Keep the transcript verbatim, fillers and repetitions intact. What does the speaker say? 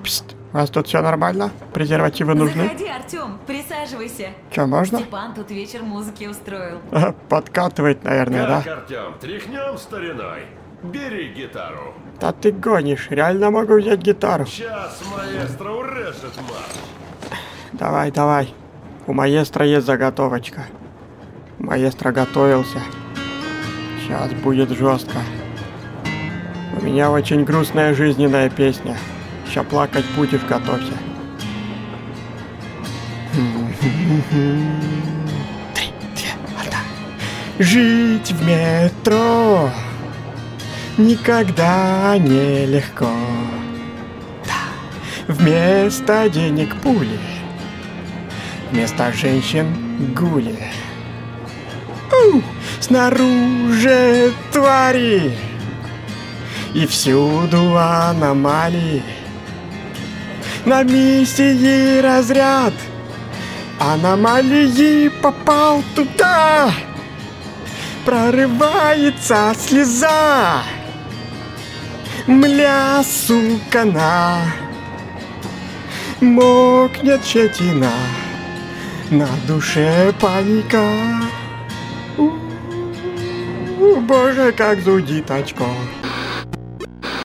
Пст, у вас тут все нормально? Презервативы нужны? Заходи, Артем, присаживайся. Че, можно? Степан тут вечер музыки устроил. Подкатывает, наверное, Как, да? Артем, тряхнем стариной? Бери гитару. Да ты гонишь, реально могу взять гитару. Сейчас маэстро урежет марш. Давай, давай. У маэстро есть заготовочка. Маэстро готовился. Сейчас будет жестко. У меня очень грустная жизненная песня. Ща плакать будешь, готовься. Три, две, одна. Жить в метро никогда не легко. Да. Вместо денег пули, вместо женщин гули. У, снаружи твари и всюду аномалии. На миссии разряд аномалии попал туда. Прорывается слеза. Мля, сука, на. Мокнет щетина. На душе паника. У-у-у, боже, как зудит очко.